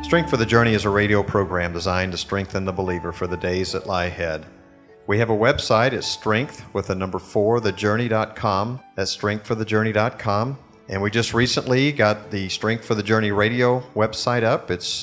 Strength for the Journey is a radio program designed to strengthen the believer for the days that lie ahead. We have a website. It's strength4thejourney.com. That's strengthforthejourney.com. And we just recently got the Strength for the Journey radio website up. It's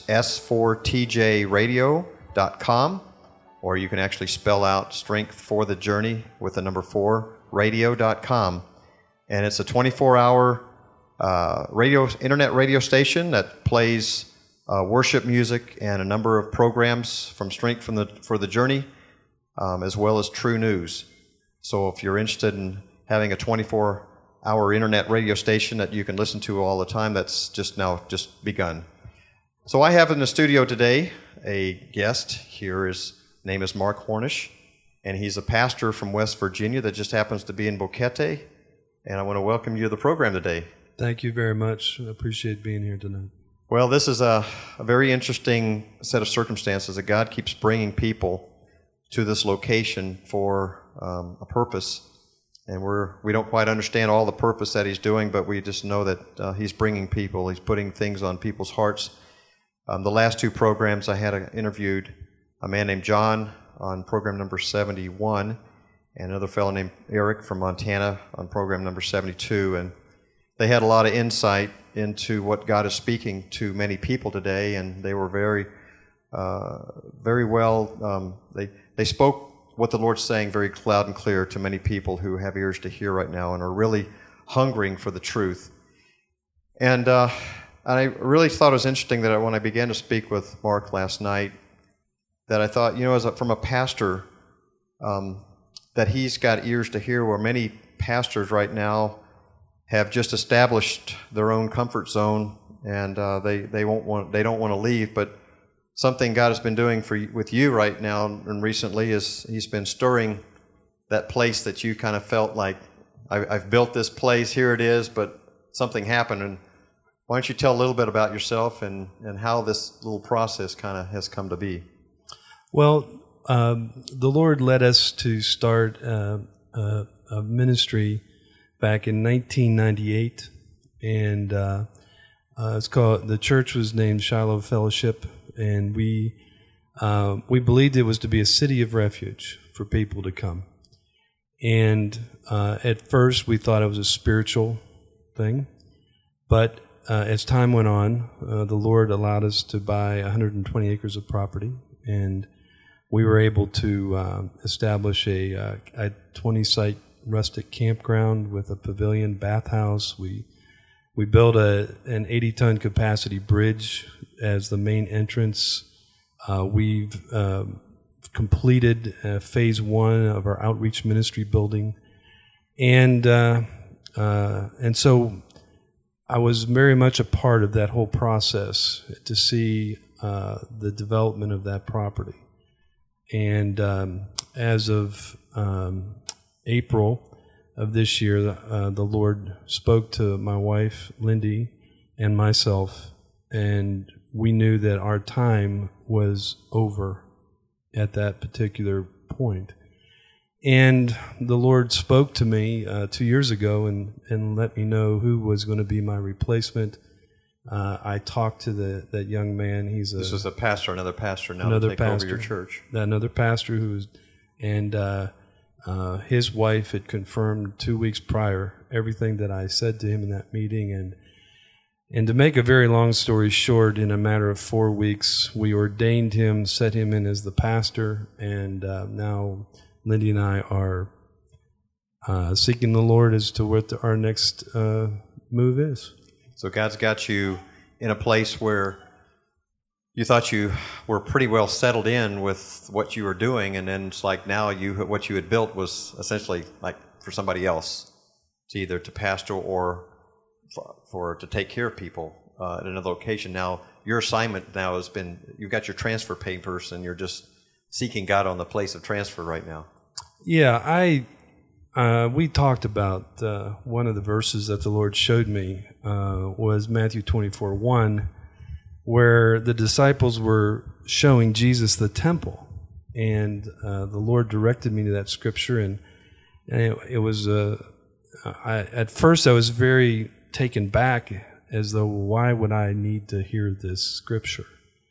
s4tjradio.com, or you can actually spell out Strength for the Journey with the number 4, radio.com. And it's a 24-hour internet radio station that plays worship music and a number of programs from Strength for the Journey, as well as True News. So if you're interested in having a 24-hour internet radio station that you can listen to all the time, that's just begun. So I have in the studio today a guest here. His name is Mark Hornish, and he's a pastor from West Virginia that just happens to be in Boquete. And I want to welcome you to the program today. Thank you very much. I appreciate being here tonight. Well, this is a very interesting set of circumstances that God keeps bringing people to this location for a purpose. And we don't quite understand all the purpose that He's doing, but we just know that He's bringing people. He's putting things on people's hearts. The last 2 programs I had interviewed a man named John on program number 71 and another fellow named Eric from Montana on program number 72. And they had a lot of insight into what God is speaking to many people today, and they were very well. They spoke what the Lord's saying very loud and clear to many people who have ears to hear right now and are really hungering for the truth. And I really thought it was interesting that when I began to speak with Mark last night, that I thought, from a pastor, that he's got ears to hear, where many pastors right now have just established their own comfort zone, and they don't want to leave. But something God has been doing with you right now and recently is He's been stirring that place that you kind of felt like, I've built this place, here it is, but something happened. And why don't you tell a little bit about yourself and how this little process kind of has come to be? Well, the Lord led us to start a ministry back in 1998, and it's called, the church was named Shiloh Fellowship, and we believed it was to be a city of refuge for people to come. And at first we thought it was a spiritual thing, but as time went on, the Lord allowed us to buy 120 acres of property, and we were able to establish a 20-site rustic campground with a pavilion bathhouse. We built an 80-ton capacity bridge as the main entrance. We've completed phase 1 of our outreach ministry building, and so I was very much a part of that whole process to see the development of that property. And as of April of this year, the Lord spoke to my wife, Lindy, and myself, and we knew that our time was over at that particular point. And the Lord spoke to me 2 years ago and let me know who was going to be my replacement. I talked to that young man. This was a pastor, another pastor now to take over your church. Another pastor and his wife had confirmed 2 weeks prior everything that I said to him in that meeting. And to make a very long story short, in a matter of 4 weeks, we ordained him, set him in as the pastor, and now Lindy and I are seeking the Lord as to what our next move is. So God's got you in a place where you thought you were pretty well settled in with what you were doing, and then it's like now what you had built was essentially like for somebody else, to pastor or to take care of people at another location. Now your assignment now has been, you've got your transfer papers, and you're just seeking God on the place of transfer right now. Yeah, we talked about one of the verses that the Lord showed me was Matthew 24:1, where the disciples were showing Jesus the temple, and the Lord directed me to that scripture, and it was at first I was very taken back, as though, why would I need to hear this scripture?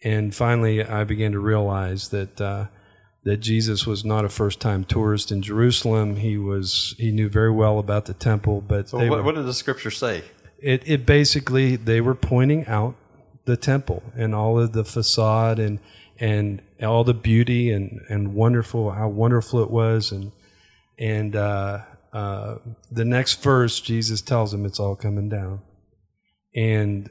And finally, I began to realize that Jesus was not a first-time tourist in Jerusalem. He knew very well about the temple, but So what did the scripture say? It basically, they were pointing out the temple and all of the facade and all the beauty and how wonderful it was, and the next verse, Jesus tells them it's all coming down. And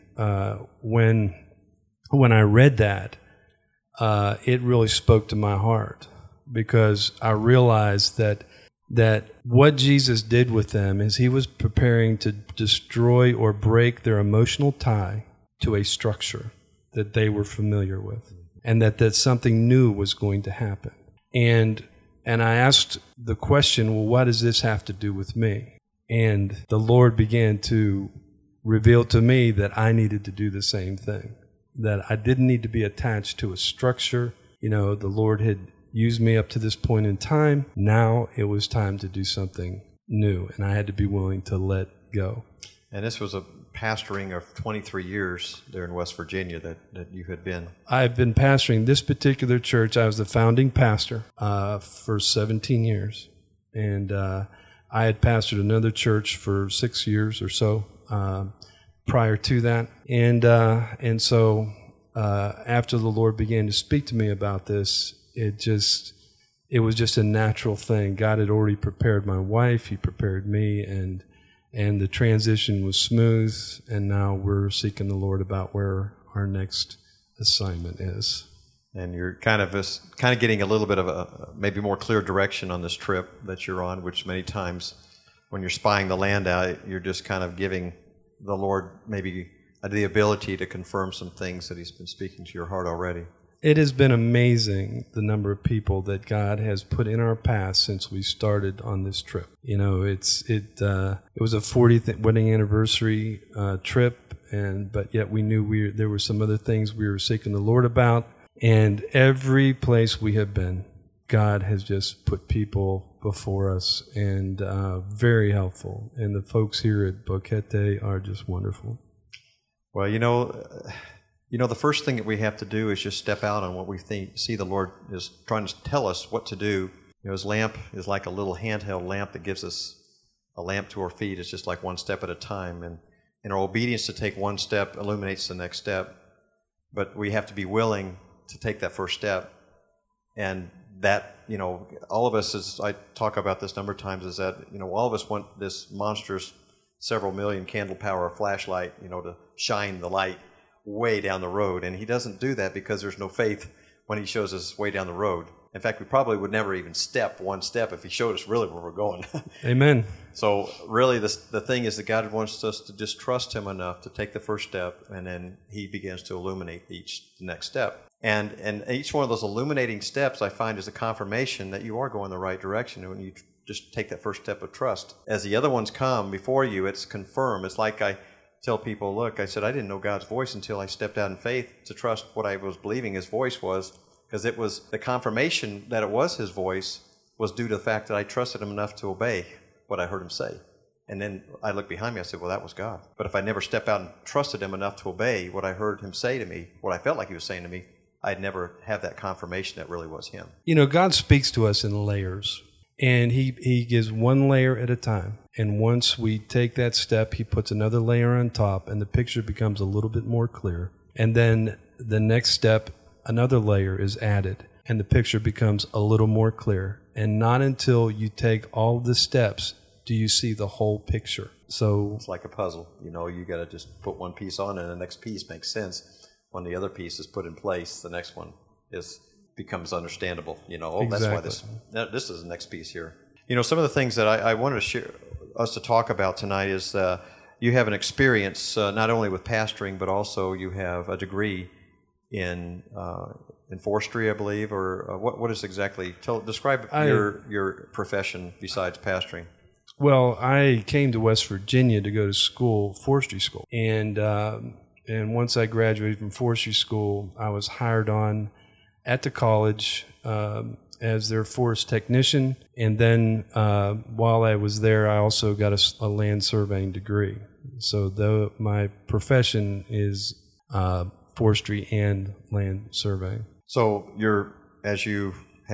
when I read that, it really spoke to my heart, because I realized that what Jesus did with them is he was preparing to destroy or break their emotional tie to a structure that they were familiar with, and that something new was going to happen. And I asked the question, well, what does this have to do with me? And the Lord began to reveal to me that I needed to do the same thing, that I didn't need to be attached to a structure. You know, the Lord had used me up to this point in time. Now it was time to do something new, and I had to be willing to let go. And this was a pastoring of 23 years there in West Virginia that you had been. I've been pastoring this particular church. I was the founding pastor for 17 years. And I had pastored another church for 6 years or so prior to that. And so after the Lord began to speak to me about this, it was just a natural thing. God had already prepared my wife. He prepared me, and the transition was smooth, and now we're seeking the Lord about where our next assignment is. And you're kind of getting a little bit of a maybe more clear direction on this trip that you're on, which many times when you're spying the land out, you're just kind of giving the Lord maybe the ability to confirm some things that He's been speaking to your heart already. It has been amazing, the number of people that God has put in our path since we started on this trip. You know, it was a 40th wedding anniversary trip, but yet we knew there were some other things we were seeking the Lord about. And every place we have been, God has just put people before us, and very helpful. And the folks here at Boquete are just wonderful. Well, you know, the first thing that we have to do is just step out on what we see the Lord is trying to tell us what to do. You know, His lamp is like a little handheld lamp that gives us a lamp to our feet. It's just like one step at a time. And our obedience to take one step illuminates the next step. But we have to be willing to take that first step. And that, you know, all of us, as I talk about this a number of times, is that, you know, all of us want this monstrous several million candle power flashlight, you know, to shine the light way down the road. And He doesn't do that because there's no faith when He shows us way down the road. In fact, we probably would never even step one step if He showed us really where we're going. Amen. So really the thing is that God wants us to just trust Him enough to take the first step, and then He begins to illuminate the next step. And each one of those illuminating steps, I find, is a confirmation that you are going the right direction when you just take that first step of trust. As the other ones come before you, it's confirmed. It's like I tell people, look, I said, I didn't know God's voice until I stepped out in faith to trust what I was believing His voice was, because it was the confirmation that it was His voice was due to the fact that I trusted Him enough to obey what I heard Him say. And then I looked behind me, I said, well, that was God. But if I never stepped out and trusted Him enough to obey what I heard Him say to me, what I felt like He was saying to me, I'd never have that confirmation that really was Him. You know, God speaks to us in layers, and He gives one layer at a time. And once we take that step, He puts another layer on top, and the picture becomes a little bit more clear. And then the next step, another layer is added, and the picture becomes a little more clear. And not until you take all the steps do you see the whole picture. So it's like a puzzle. You know, you got to just put one piece on, and the next piece makes sense. When the other piece is put in place, the next one becomes understandable. You know, exactly. That's why this is the next piece here. You know, some of the things that I wanted to share us to talk about tonight is you have an experience not only with pastoring, but also you have a degree in forestry, I believe, or what is exactly? Describe your profession besides pastoring. Well, I came to West Virginia to go to school, forestry school, and once I graduated from forestry school, I was hired on at the college as their forest technician. And then while I was there, I also got a land surveying degree. So though my profession is forestry and land surveying. So as you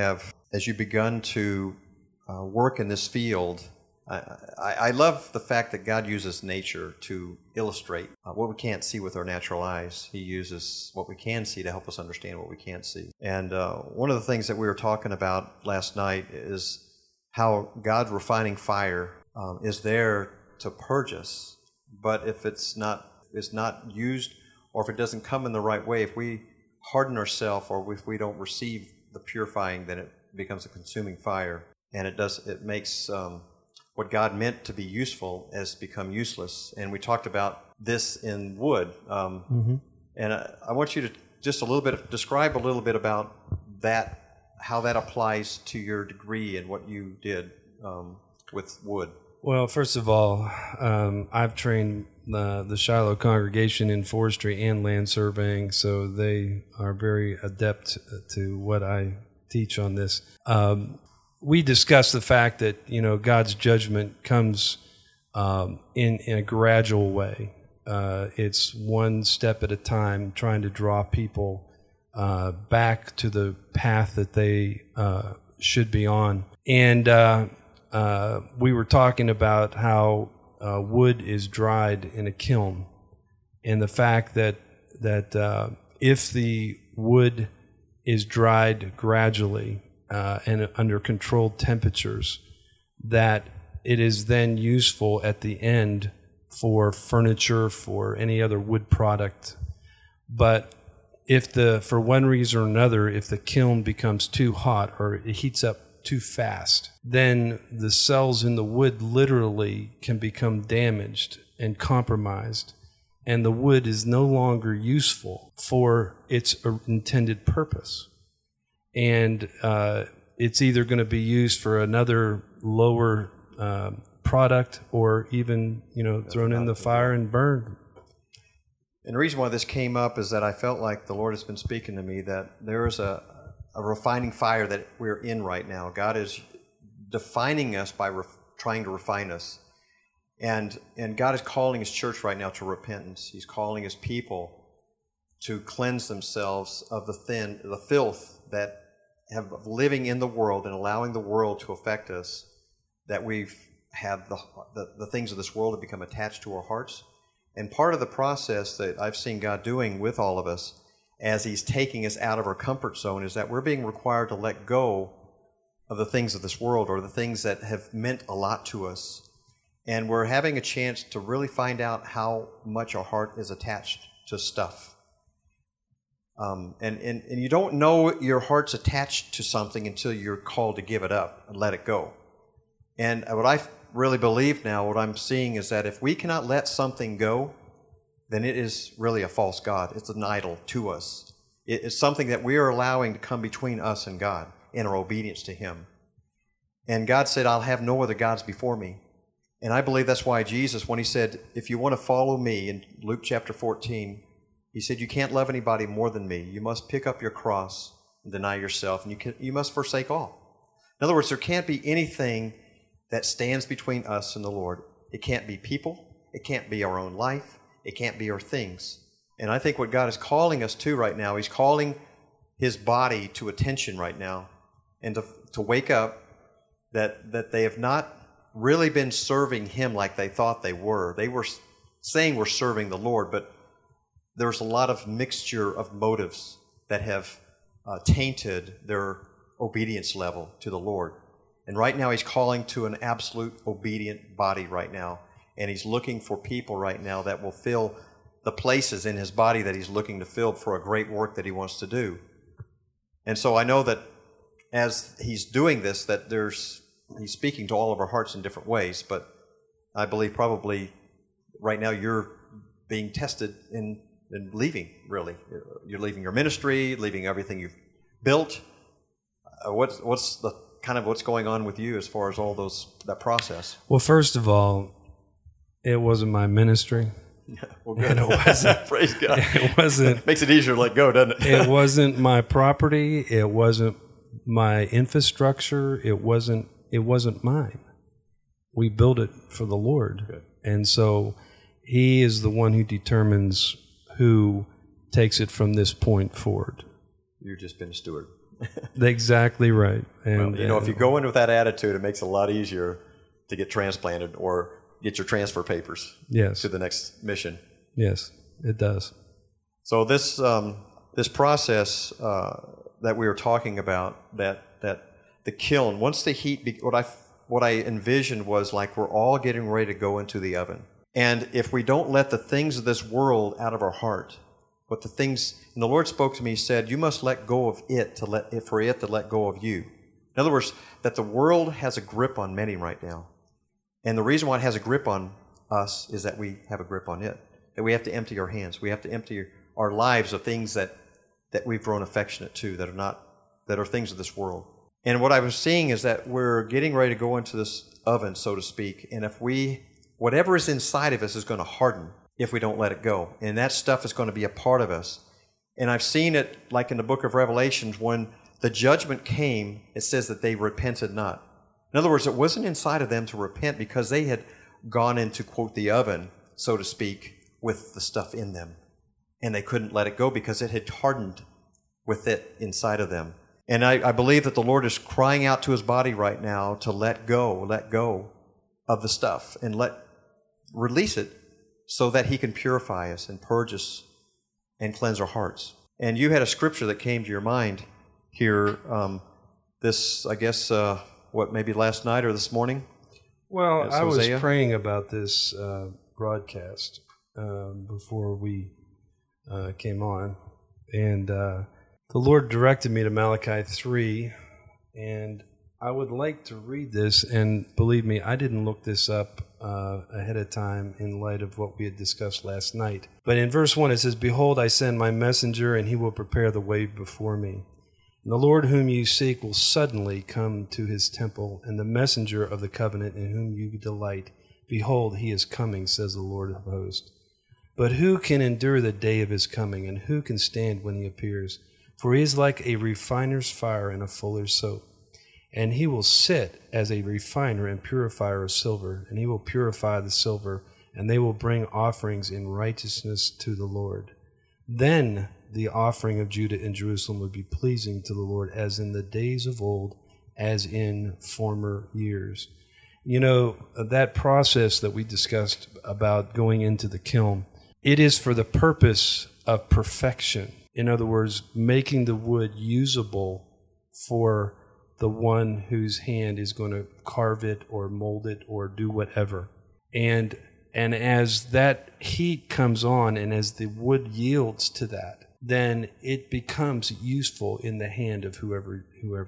begun to work in this field, I love the fact that God uses nature to illustrate what we can't see with our natural eyes. He uses what we can see to help us understand what we can't see. And one of the things that we were talking about last night is how God's refining fire is there to purge us. But if it's not used, or if it doesn't come in the right way, if we harden ourselves, or if we don't receive the purifying, then it becomes a consuming fire, and it makes what God meant to be useful as become useless. And we talked about this in wood, and I want you to just describe a little bit about that, how that applies to your degree and what you did with wood. Well, first of all, I've trained the Shiloh congregation in forestry and land surveying, so they are very adept to what I teach on this. We discussed the fact that God's judgment comes in a gradual way. It's one step at a time, trying to draw people back to the path that they should be on. And we were talking about how wood is dried in a kiln, and the fact that if the wood is dried gradually and under controlled temperatures, that it is then useful at the end for furniture, for any other wood product. But if for one reason or another, if the kiln becomes too hot or it heats up too fast, then the cells in the wood literally can become damaged and compromised, and the wood is no longer useful for its intended purpose. And it's either going to be used for another lower product, or even thrown in the fire and burned. And the reason why this came up is that I felt like the Lord has been speaking to me that there is a refining fire that we're in right now. God is defining us by trying to refine us. And God is calling His church right now to repentance. He's calling His people to cleanse themselves of the filth that have living in the world and allowing the world to affect us, that we've had the things of this world have become attached to our hearts. And part of the process that I've seen God doing with all of us as He's taking us out of our comfort zone is that we're being required to let go of the things of this world, or the things that have meant a lot to us. And we're having a chance to really find out how much our heart is attached to stuff. And you don't know your heart's attached to something until you're called to give it up and let it go. And what I really believe now, what I'm seeing is that if we cannot let something go, then it is really a false god. It's an idol to us. It's something that we are allowing to come between us and God in our obedience to Him. And God said, I'll have no other gods before me. And I believe that's why Jesus, when He said, if you want to follow me, in Luke chapter 14, He said, you can't love anybody more than me. You must pick up your cross and deny yourself, and you must forsake all. In other words, there can't be anything that stands between us and the Lord. It can't be people. It can't be our own life. It can't be our things. And I think what God is calling us to right now, He's calling His body to attention right now, and to wake up that they have not really been serving Him like they thought they were. They were saying we're serving the Lord, but there's a lot of mixture of motives that have tainted their obedience level to the Lord. And right now He's calling to an absolute obedient body right now. And He's looking for people right now that will fill the places in His body that He's looking to fill for a great work that He wants to do. And so I know that as He's doing this, that He's speaking to all of our hearts in different ways. But I believe probably right now you're being tested in leaving, really. You're leaving your ministry, leaving everything you've built. What's going on with you as far as all that process? Well, first of all, it wasn't my ministry. Well, good. And it wasn't. Praise God. It wasn't. Makes it easier to let go, doesn't it? It wasn't my property. It wasn't my infrastructure. It wasn't mine. We built it for the Lord. Good. And so He is the one who determines who takes it from this point forward. You've just been a steward. Exactly right. And Well, if you go in with that attitude, it makes it a lot easier to get transplanted or get your transfer papers yes, to the next mission. yes, it does. So this process that we were talking about, that the kiln, once the heat, what I envisioned was like we're all getting ready to go into the oven. And if we don't let the things of this world out of our heart, but the things, and the Lord spoke to me, He said, you must let go of it for it to let go of you. In other words, that the world has a grip on many right now. And the reason why it has a grip on us is that we have a grip on it. That we have to empty our hands. We have to empty our lives of things that we've grown affectionate to, that are things of this world. And what I was seeing is that we're getting ready to go into this oven, so to speak, and whatever is inside of us is going to harden if we don't let it go. And that stuff is going to be a part of us. And I've seen it like in the book of Revelations, when the judgment came, it says that they repented not. In other words, it wasn't inside of them to repent because they had gone into, quote, the oven, so to speak, with the stuff in them. And they couldn't let it go because it had hardened with it inside of them. And I believe that the Lord is crying out to His body right now to let go of the stuff and release it so that He can purify us and purge us and cleanse our hearts. And you had a scripture that came to your mind here, maybe last night or this morning? Well, It's I was Hosea? praying about this broadcast before we came on, and the Lord directed me to Malachi 3, and I would like to read this, and believe me, I didn't look this up ahead of time in light of what we had discussed last night. But in verse 1 it says, "Behold, I send my messenger, and he will prepare the way before me. And the Lord whom you seek will suddenly come to his temple, and the messenger of the covenant in whom you delight. Behold, he is coming, says the Lord of hosts. But who can endure the day of his coming, and who can stand when he appears? For he is like a refiner's fire and a fuller's soap. And he will sit as a refiner and purifier of silver, and he will purify the silver, and they will bring offerings in righteousness to the Lord. Then the offering of Judah and Jerusalem would be pleasing to the Lord, as in the days of old, as in former years." You know, that process that we discussed about going into the kiln, it is for the purpose of perfection. In other words, making the wood usable for the one whose hand is going to carve it or mold it or do whatever. And as that heat comes on and as the wood yields to that, then it becomes useful in the hand of whoever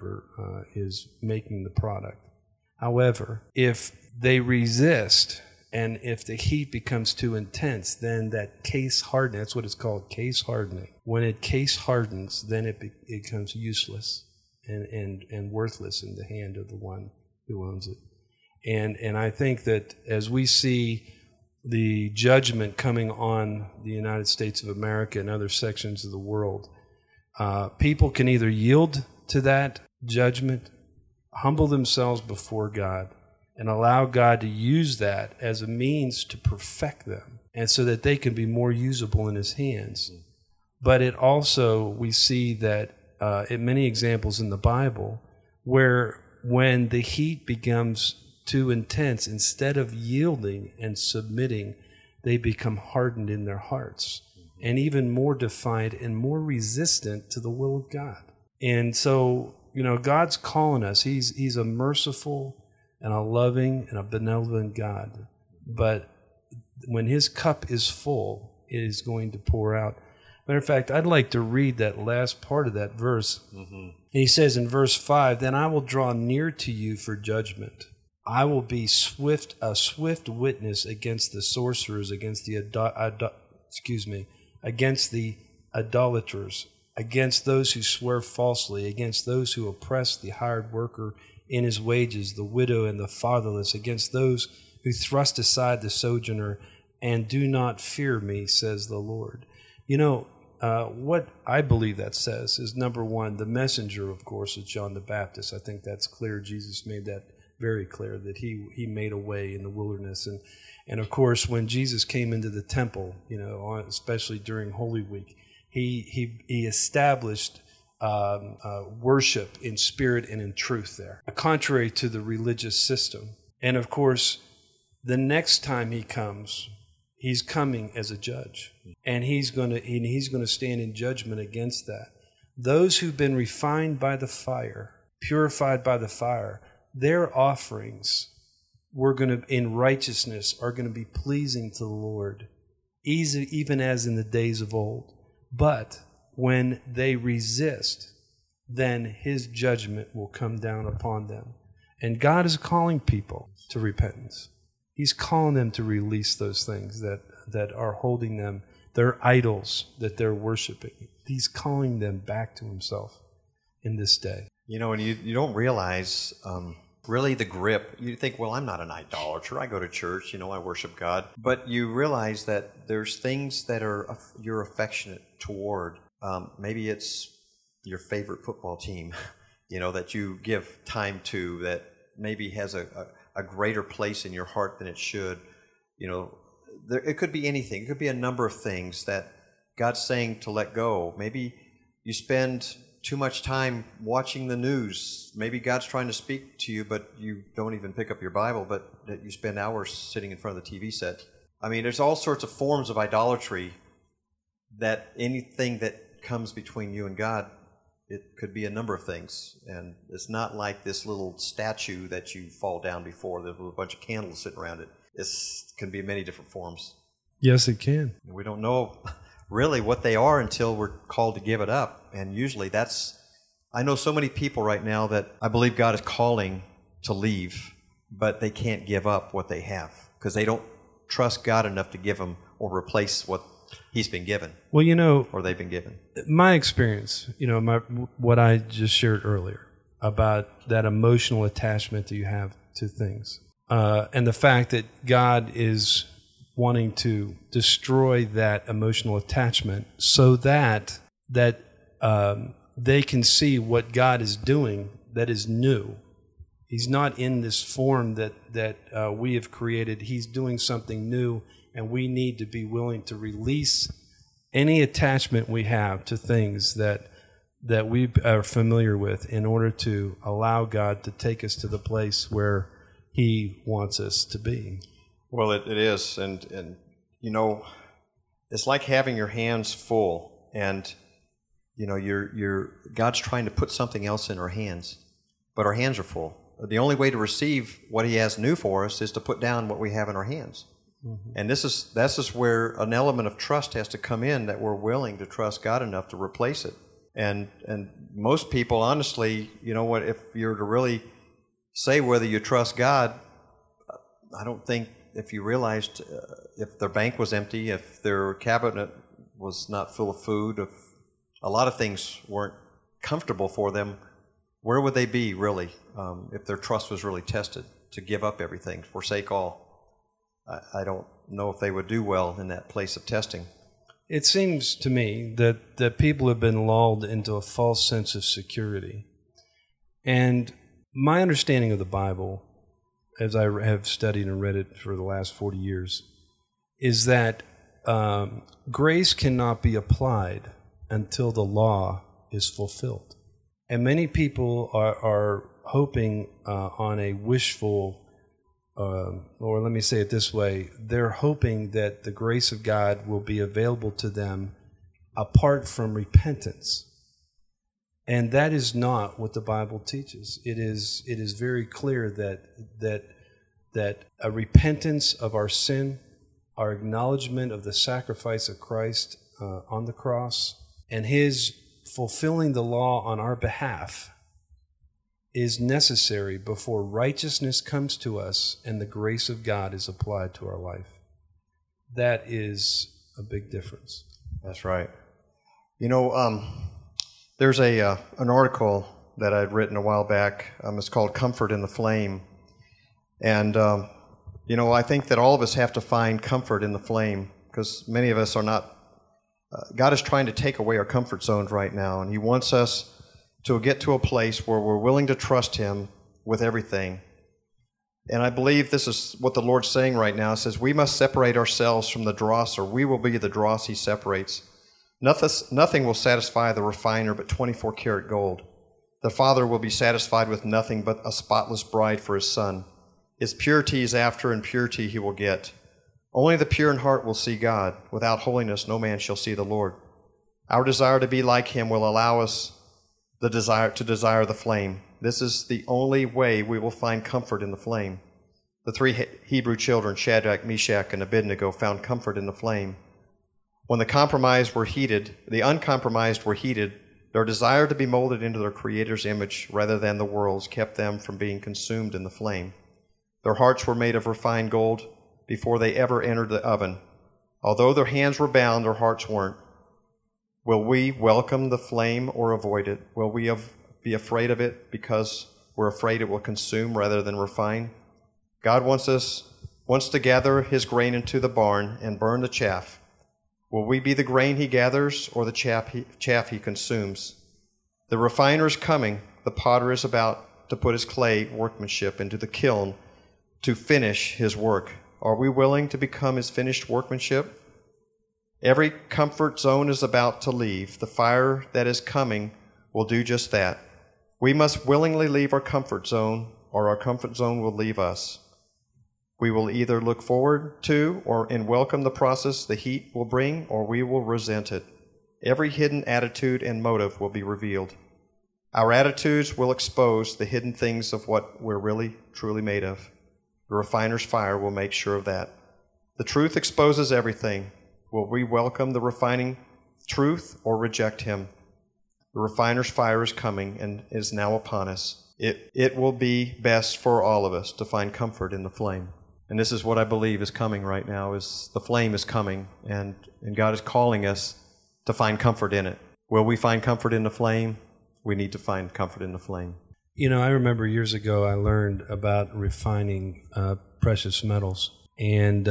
is making the product. However, if they resist and if the heat becomes too intense, then that case hardening, that's what it's called, case hardening. When it case hardens, then it becomes useless and worthless in the hand of the one who owns it. And I think that as we see the judgment coming on the United States of America and other sections of the world, people can either yield to that judgment, humble themselves before God, and allow God to use that as a means to perfect them, and so that they can be more usable in His hands. But it also, we see that in many examples in the Bible, where when the heat becomes too intense, instead of yielding and submitting, they become hardened in their hearts and even more defiant and more resistant to the will of God. And so, you know, God's calling us. He's a merciful and a loving and a benevolent God. But when His cup is full, it is going to pour out. Matter of fact, I'd like to read that last part of that verse. Mm-hmm. He says in verse 5, "Then I will draw near to you for judgment. I will be a swift witness against the sorcerers, against the against the idolaters, against those who swear falsely, against those who oppress the hired worker in his wages, the widow and the fatherless, against those who thrust aside the sojourner and do not fear me, says the Lord." You know, what I believe that says is, number one, the messenger, of course, is John the Baptist. I think that's clear. Jesus made that very clear, that he made a way in the wilderness. And of course, when Jesus came into the temple, you know, especially during Holy Week, He established worship in spirit and in truth there, contrary to the religious system. And of course, the next time he comes, he's coming as a judge, and he's going to stand in judgment against that. Those who've been refined by the fire, purified by the fire, their offerings in righteousness are going to be pleasing to the Lord, even as in the days of old. But when they resist, then his judgment will come down upon them. And God is calling people to repentance. He's calling them to release those things that are holding them, their idols that they're worshiping. He's calling them back to himself in this day. You know, and you don't realize really the grip. You think, well, I'm not an idolater. I go to church, I worship God. But you realize that there's things that you're affectionate toward. Maybe it's your favorite football team, that you give time to, that maybe has a greater place in your heart than it should. It could be anything. It could be a number of things that God's saying to let go. Maybe you spend too much time watching the news. Maybe God's trying to speak to you, but you don't even pick up your Bible, but that you spend hours sitting in front of the TV set. I mean, there's all sorts of forms of idolatry, that anything that comes between you and God, it could be a number of things. And it's not like this little statue that you fall down before. There's a bunch of candles sitting around it. It can be many different forms. Yes, it can. We don't know really what they are until we're called to give it up. And usually I know so many people right now that I believe God is calling to leave, but they can't give up what they have because they don't trust God enough to give them or replace what he's been given. Well, or they've been given. My experience, what I just shared earlier about that emotional attachment that you have to things, and the fact that God is wanting to destroy that emotional attachment so that they can see what God is doing that is new. He's not in this form that we have created. He's doing something new, and we need to be willing to release any attachment we have to things that we are familiar with in order to allow God to take us to the place where he wants us to be. Well, it is, and it's like having your hands full, and God's trying to put something else in our hands, but our hands are full. The only way to receive what he has new for us is to put down what we have in our hands. Mm-hmm. And that's just where an element of trust has to come in, that we're willing to trust God enough to replace it. And most people, honestly, if you're to really say whether you trust God, I don't think, if you realized if their bank was empty, if their cabinet was not full of food, if a lot of things weren't comfortable for them, where would they be really if their trust was really tested to give up everything, forsake all? I don't know if they would do well in that place of testing. It seems to me that people have been lulled into a false sense of security. And my understanding of the Bible, as I have studied and read it for the last 40 years, is that grace cannot be applied until the law is fulfilled. And many people are hoping on a wishful, or let me say it this way, they're hoping that the grace of God will be available to them apart from repentance. And that is not what the Bible teaches. It is very clear that a repentance of our sin, our acknowledgement of the sacrifice of Christ on the cross, and his fulfilling the law on our behalf is necessary before righteousness comes to us and the grace of God is applied to our life. That is a big difference. That's right. There's an article that I'd written a while back. It's called Comfort in the Flame. And, I think that all of us have to find comfort in the flame, because many of us are not. God is trying to take away our comfort zones right now, and he wants us to get to a place where we're willing to trust him with everything. And I believe this is what the Lord's saying right now. It says we must separate ourselves from the dross, or we will be the dross he separates. Nothing will satisfy the refiner but 24-karat gold. The Father will be satisfied with nothing but a spotless bride for his Son. His purity is after, and purity he will get. Only the pure in heart will see God. Without holiness no man shall see the Lord. Our desire to be like him will allow us to desire the flame. This is the only way we will find comfort in the flame. The three Hebrew children, Shadrach, Meshach, and Abednego, found comfort in the flame. When the uncompromised were heated, their desire to be molded into their Creator's image rather than the world's kept them from being consumed in the flame. Their hearts were made of refined gold before they ever entered the oven. Although their hands were bound, their hearts weren't. Will we welcome the flame or avoid it? Will we be afraid of it because we're afraid it will consume rather than refine? God wants to gather his grain into the barn and burn the chaff. Will we be the grain he gathers or the chaff he consumes? The refiner is coming. The potter is about to put his clay workmanship into the kiln to finish his work. Are we willing to become his finished workmanship? Every comfort zone is about to leave. The fire that is coming will do just that. We must willingly leave our comfort zone, or our comfort zone will leave us. We will either look forward to and welcome the process the heat will bring, or we will resent it. Every hidden attitude and motive will be revealed. Our attitudes will expose the hidden things of what we're really, truly made of. The refiner's fire will make sure of that. The truth exposes everything. Will we welcome the refining truth or reject him? The refiner's fire is coming and is now upon us. It will be best for all of us to find comfort in the flame. And this is what I believe is coming right now, is the flame is coming, and God is calling us to find comfort in it. Will we find comfort in the flame? We need to find comfort in the flame. You know, I remember years ago I learned about refining precious metals, and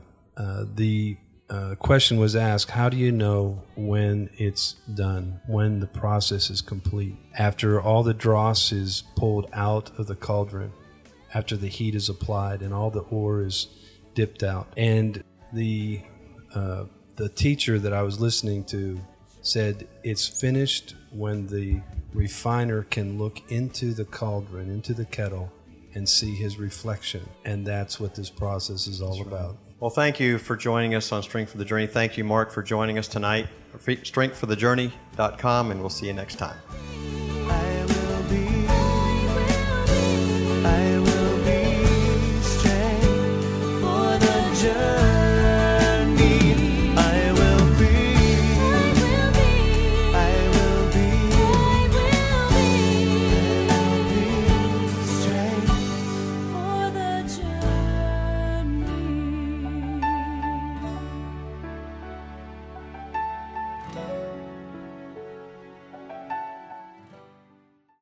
the question was asked, how do you know when it's done, when the process is complete? After all the dross is pulled out of the cauldron, after the heat is applied and all the ore is dipped out. And the teacher that I was listening to said it's finished when the refiner can look into the cauldron, into the kettle, and see his reflection. And that's what this process is all about. Well, thank you for joining us on Strength for the Journey. Thank you, Mark, for joining us tonight. StrengthForTheJourney.com, and we'll see you next time.